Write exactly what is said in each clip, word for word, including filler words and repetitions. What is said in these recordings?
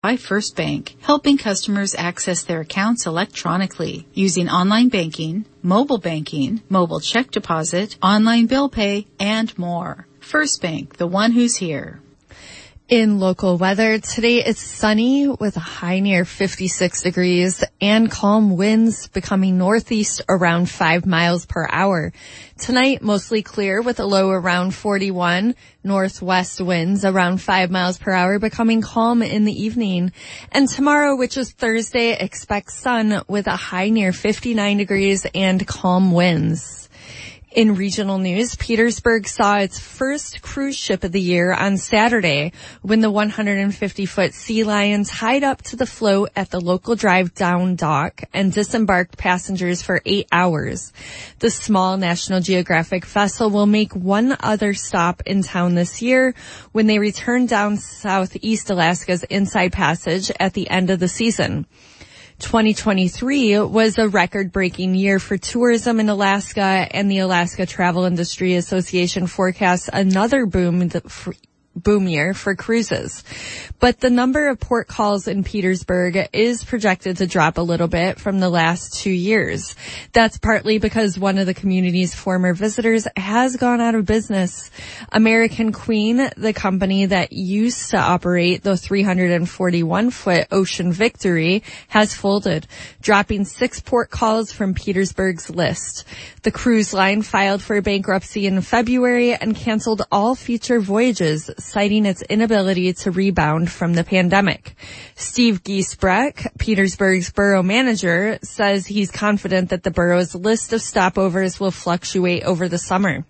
by First Bank, helping customers access their accounts electronically using online banking, mobile banking, mobile check deposit, online bill pay, and more. First Bank, the one who's here. In local weather, today it's sunny with a high near fifty-six degrees and calm winds becoming northeast around five miles per hour. Tonight, mostly clear with a low around forty-one, northwest winds around five miles per hour becoming calm in the evening. And tomorrow, which is Thursday, expect sun with a high near fifty-nine degrees and calm winds. In regional news, Petersburg saw its first cruise ship of the year on Saturday when the one hundred fifty foot Sea Lion tied up to the float at the local drive-down dock and disembarked passengers for eight hours. The small National Geographic vessel will make one other stop in town this year when they return down Southeast Alaska's Inside Passage at the end of the season. twenty twenty-three was a record-breaking year for tourism in Alaska, and the Alaska Travel Industry Association forecasts another boom for boom year for cruises. But the number of port calls in Petersburg is projected to drop a little bit from the last two years. That's partly because one of the community's former visitors has gone out of business. American Queen, the company that used to operate the three hundred forty-one foot Ocean Victory, has folded, dropping six port calls from Petersburg's list. The cruise line filed for bankruptcy in February and canceled all future voyages, citing its inability to rebound from the pandemic. Steve Giesbrecht, Petersburg's borough manager, says he's confident that the borough's list of stopovers will fluctuate over the summer.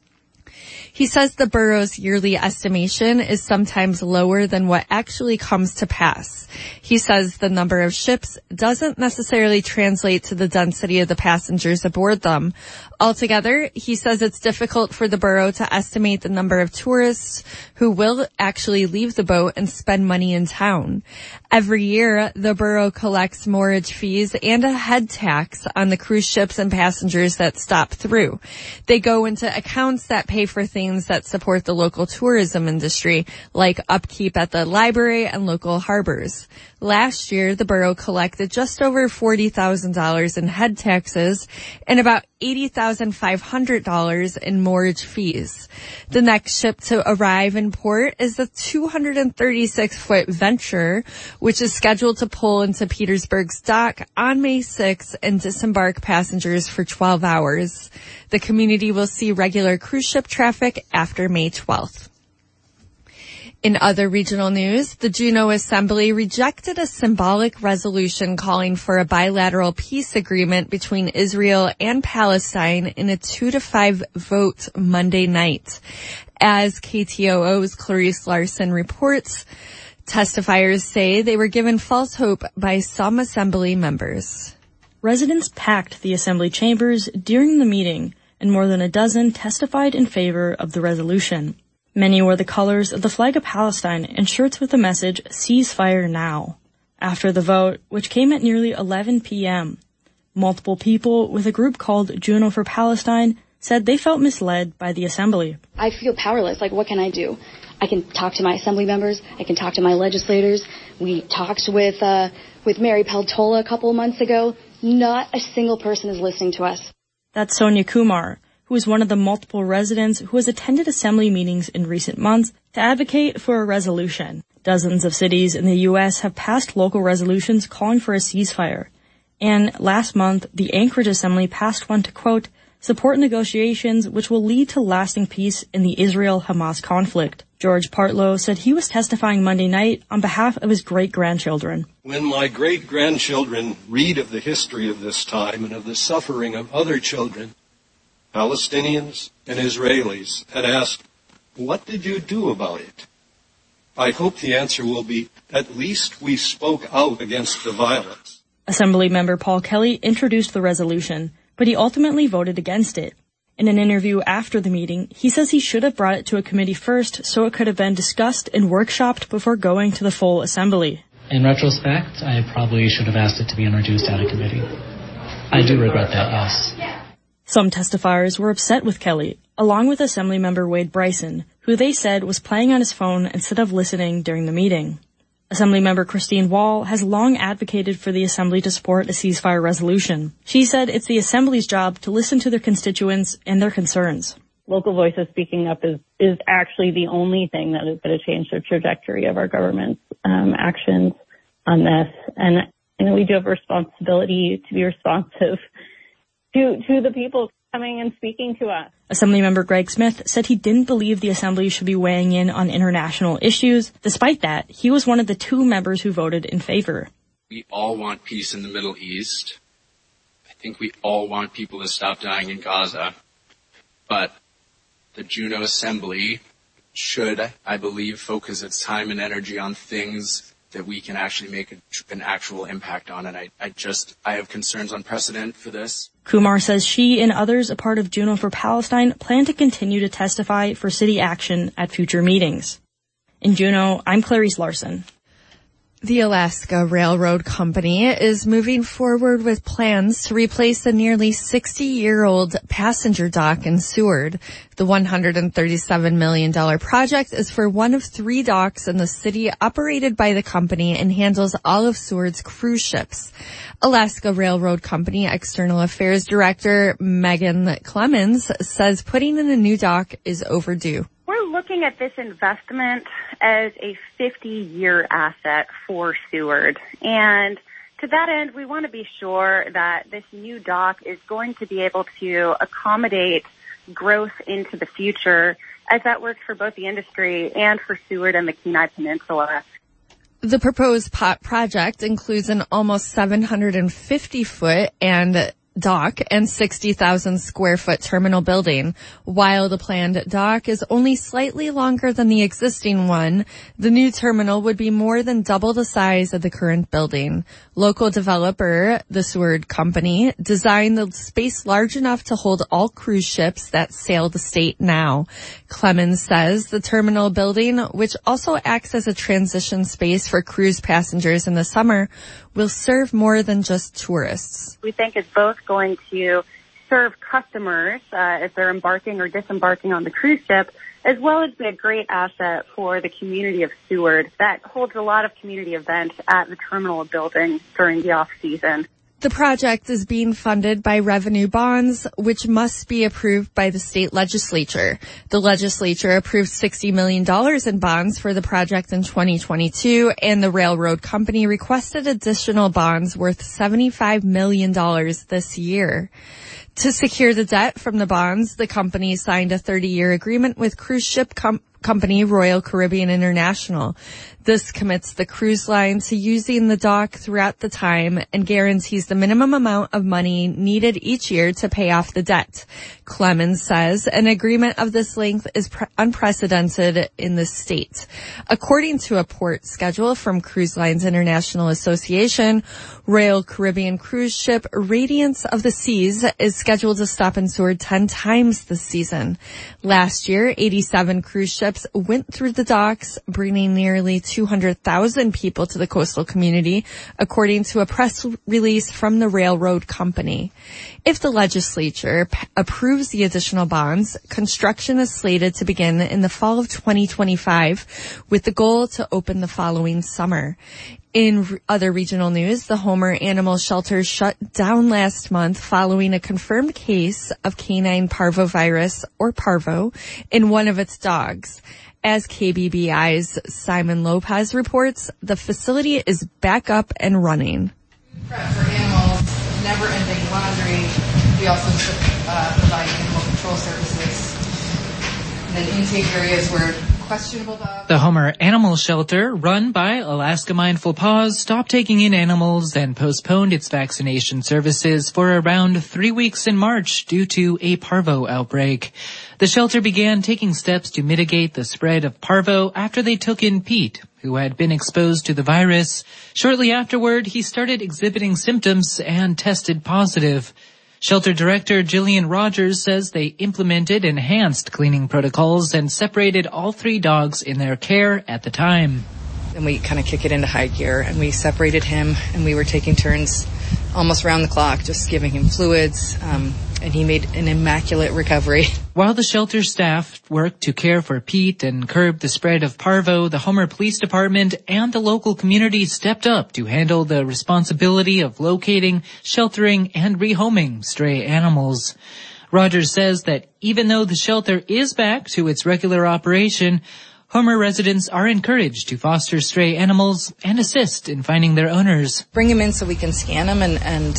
He says the borough's yearly estimation is sometimes lower than what actually comes to pass. He says the number of ships doesn't necessarily translate to the density of the passengers aboard them. Altogether, he says it's difficult for the borough to estimate the number of tourists who will actually leave the boat and spend money in town. Every year, the borough collects moorage fees and a head tax on the cruise ships and passengers that stop through. They go into accounts that pay for things that support the local tourism industry, like upkeep at the library and local harbors. Last year, the borough collected just over forty thousand dollars in head taxes and about eighty thousand five hundred dollars in moorage fees. The next ship to arrive in port is the two hundred thirty-six foot Venture, which is scheduled to pull into Petersburg's dock on May sixth and disembark passengers for twelve hours. The community will see regular cruise ship traffic after May twelfth. In other regional news, the Juneau Assembly rejected a symbolic resolution calling for a bilateral peace agreement between Israel and Palestine in a two to five vote Monday night. As K T O O's Clarice Larson reports, testifiers say they were given false hope by some Assembly members. Residents packed the Assembly chambers during the meeting, and more than a dozen testified in favor of the resolution. Many wore the colors of the flag of Palestine and shirts with the message, "Ceasefire now." After the vote, which came at nearly eleven p.m., multiple people with a group called Juneau for Palestine said they felt misled by the Assembly. I feel powerless. Like, what can I do? I can talk to my Assembly members. I can talk to my legislators. We talked with uh, with Mary Peltola a couple of months ago. Not a single person is listening to us. That's Sonia Kumar, who is one of the multiple residents who has attended Assembly meetings in recent months to advocate for a resolution. Dozens of cities in the U S have passed local resolutions calling for a ceasefire. And last month, the Anchorage Assembly passed one to, quote, support negotiations which will lead to lasting peace in the Israel-Hamas conflict. George Partlow said he was testifying Monday night on behalf of his great-grandchildren. When my great-grandchildren read of the history of this time and of the suffering of other children, Palestinians and Israelis, and ask, what did you do about it? I hope the answer will be, at least we spoke out against the violence. Assembly member Paul Kelly introduced the resolution, but he ultimately voted against it. In an interview after the meeting, he says he should have brought it to a committee first so it could have been discussed and workshopped before going to the full Assembly. In retrospect, I probably should have asked it to be introduced at a committee. I do regret that, yes. Some testifiers were upset with Kelly, along with Assemblymember Wade Bryson, who they said was playing on his phone instead of listening during the meeting. Assemblymember Christine Wall has long advocated for the Assembly to support a ceasefire resolution. She said it's the Assembly's job to listen to their constituents and their concerns. Local voices speaking up is, is actually the only thing that is going to change the trajectory of our government's um, actions on this. And you know, we do have a responsibility to be responsive to, to the people coming and speaking to us. Assemblymember Greg Smith said he didn't believe the Assembly should be weighing in on international issues. Despite that, he was one of the two members who voted in favor. We all want peace in the Middle East. I think we all want people to stop dying in Gaza. But the Juneau Assembly should, I believe, focus its time and energy on things that we can actually make a, an actual impact on. And I, I just, I have concerns on precedent for this. Kumar says she and others a part of Juneau for Palestine plan to continue to testify for city action at future meetings. In Juneau, I'm Clarice Larson. The Alaska Railroad Company is moving forward with plans to replace the nearly sixty-year-old passenger dock in Seward. The one hundred thirty-seven million dollars project is for one of three docks in the city operated by the company and handles all of Seward's cruise ships. Alaska Railroad Company External Affairs Director Megan Clemens says putting in a new dock is overdue. We're looking at this investment as a fifty-year asset for Seward. And to that end, we want to be sure that this new dock is going to be able to accommodate growth into the future, as that works for both the industry and for Seward and the Kenai Peninsula. The proposed pot project includes an almost seven hundred fifty foot and dock and sixty thousand square foot terminal building. While the planned dock is only slightly longer than the existing one, the new terminal would be more than double the size of the current building. Local developer, the Seward Company, designed the space large enough to hold all cruise ships that sail the state now. Clemens says the terminal building, which also acts as a transition space for cruise passengers in the summer, will serve more than just tourists. We think it's both going to serve customers uh, as they're embarking or disembarking on the cruise ship, as well as be a great asset for the community of Seward that holds a lot of community events at the terminal building during the off-season. The project is being funded by revenue bonds, which must be approved by the state legislature. The legislature approved sixty million dollars in bonds for the project in twenty twenty-two, and the railroad company requested additional bonds worth seventy-five million dollars this year. To secure the debt from the bonds, the company signed a thirty-year agreement with cruise ship com- company Royal Caribbean International. This commits the cruise line to using the dock throughout the time and guarantees the minimum amount of money needed each year to pay off the debt. Clemens says an agreement of this length is pre- unprecedented in the state. According to a port schedule from Cruise Lines International Association, Royal Caribbean cruise ship Radiance of the Seas is scheduled to stop in Seward ten times this season. Last year, eighty-seven cruise ships went through the docks, bringing nearly two hundred thousand people to the coastal community, according to a press release from the railroad company. If the legislature p- approves the additional bonds, construction is slated to begin in the fall of twenty twenty-five, with the goal to open the following summer. In r- other regional news, the Homer Animal Shelter shut down last month following a confirmed case of canine parvovirus, or parvo, in one of its dogs. As K B B I's Simon Lopez reports, the facility is back up and running. Prep for animals, never-ending laundry. We also uh, provide animal control services. And then intake areas where questionable dogs. The Homer Animal Shelter, run by Alaska Mindful Paws, stopped taking in animals and postponed its vaccination services for around three weeks in March due to a parvo outbreak. The shelter began taking steps to mitigate the spread of parvo after they took in Pete, who had been exposed to the virus. Shortly afterward, he started exhibiting symptoms and tested positive. Shelter Director Jillian Rogers says they implemented enhanced cleaning protocols and separated all three dogs in their care at the time. And we kind of kick it into high gear, and we separated him, and we were taking turns almost round the clock, just giving him fluids, um, and he made an immaculate recovery. While the shelter staff worked to care for Pete and curb the spread of parvo, the Homer Police Department and the local community stepped up to handle the responsibility of locating, sheltering, and rehoming stray animals. Rogers says that even though the shelter is back to its regular operation, Homer residents are encouraged to foster stray animals and assist in finding their owners. Bring them in so we can scan them, and, and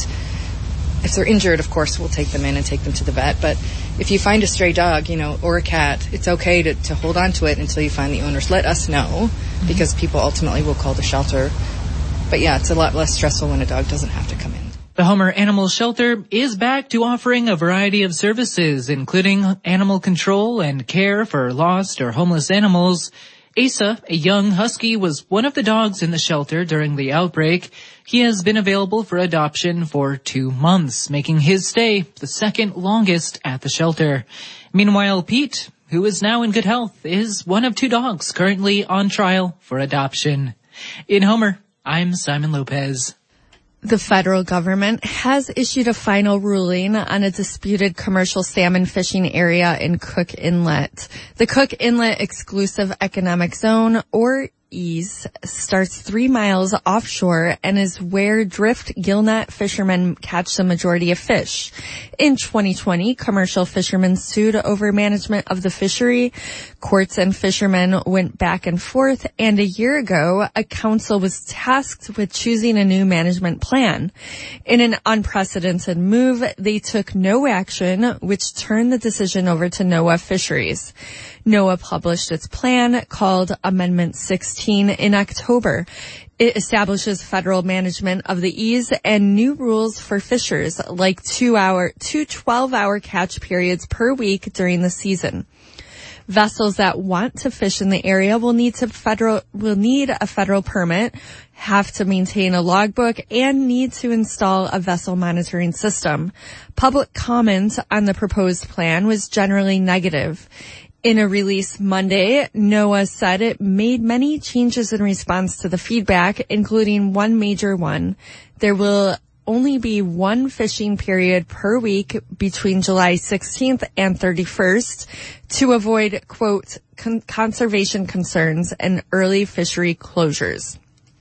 if they're injured, of course, we'll take them in and take them to the vet. But if you find a stray dog, you know, or a cat, it's okay to, to hold on to it until you find the owners. Let us know, because people ultimately will call the shelter. But yeah, it's a lot less stressful when a dog doesn't have to come in. The Homer Animal Shelter is back to offering a variety of services, including animal control and care for lost or homeless animals. Asa, a young husky, was one of the dogs in the shelter during the outbreak. He has been available for adoption for two months, making his stay the second longest at the shelter. Meanwhile, Pete, who is now in good health, is one of two dogs currently on trial for adoption. In Homer, I'm Simon Lopez. The federal government has issued a final ruling on a disputed commercial salmon fishing area in Cook Inlet. The Cook Inlet Exclusive Economic Zone, or E E Z, starts three miles offshore and is where drift gillnet fishermen catch the majority of fish. In twenty twenty, commercial fishermen sued over management of the fishery. Courts and fishermen went back and forth, and a year ago, a council was tasked with choosing a new management plan. In an unprecedented move, they took no action, which turned the decision over to NOAA Fisheries. NOAA published its plan, called Amendment sixteen, in October. It establishes federal management of the E E Z and new rules for fishers, like two hour, two twelve-hour catch periods per week during the season. Vessels that want to fish in the area will need to federal will need a federal permit, have to maintain a logbook, and need to install a vessel monitoring system. Public comment on the proposed plan was generally negative. In a release Monday, NOAA said it made many changes in response to the feedback, including one major one. There will only be one fishing period per week between July sixteenth and thirty-first to avoid, quote, con- conservation concerns and early fishery closures.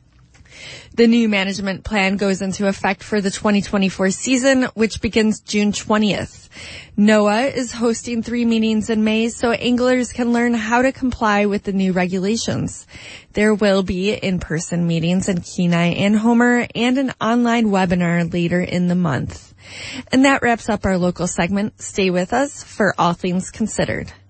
The new management plan goes into effect for the twenty twenty-four season, which begins June twentieth. NOAA is hosting three meetings in May so anglers can learn how to comply with the new regulations. There will be in-person meetings in Kenai and Homer and an online webinar later in the month. And that wraps up our local segment. Stay with us for All Things Considered.